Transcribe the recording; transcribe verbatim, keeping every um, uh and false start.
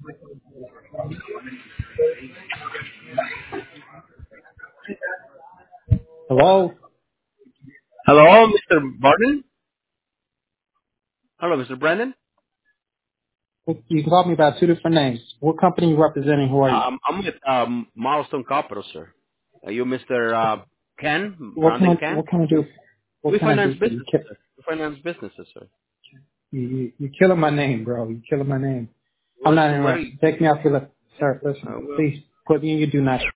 Hello? Hello, Mister Barton? Hello, Mister Brandon? You called me by two different names. What company you representing? Who are you? Um, I'm with um, Milestone Capital, sir. Are you Mister Uh, Ken? What can Brandon I Ken? what can I do? What We can I finance do for you? businesses, Ki- sir. We finance businesses, sir. You, you you're killing my name, bro. You're killing my name. I'm Where's, not where are you? interested. Take me off your list. Sir, Uh, listen. well, Please put me in your do not